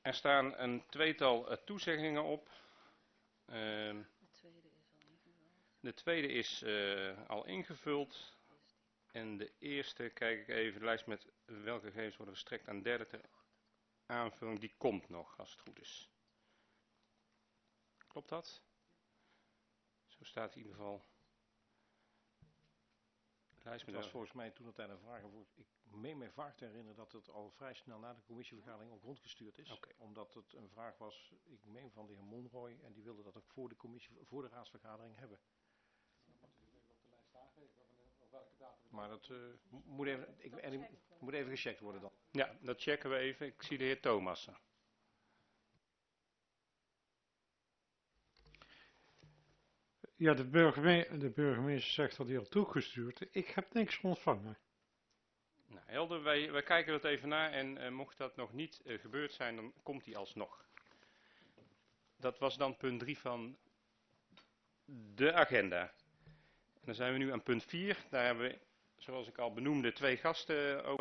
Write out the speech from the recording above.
Er staan een tweetal toezeggingen op. De tweede is al ingevuld. En de eerste, kijk ik even, de lijst met welke gegevens worden verstrekt aan derde ter aanvulling, die komt nog, als het goed is. Klopt dat? Zo staat in ieder geval. De lijst met Het was volgens mij toen het een vraag over. Ik meen mij vaak te herinneren dat het al vrij snel na de commissievergadering ook rondgestuurd is. Okay. Omdat het een vraag was, ik meen van de heer Monroy, en die wilde dat ook voor de raadsvergadering hebben. Maar dat moet even gecheckt worden dan. Ja, dat checken we even. Ik zie de heer Thomassen. Ja, de burgemeester zegt dat hij al toegestuurd. Ik heb niks ontvangen. Nou, helder, wij kijken dat even na en mocht dat nog niet gebeurd zijn, dan komt die alsnog. Dat was dan punt 3 van de agenda. En dan zijn we nu aan punt 4. Daar hebben we, zoals ik al benoemde, 2 gasten over.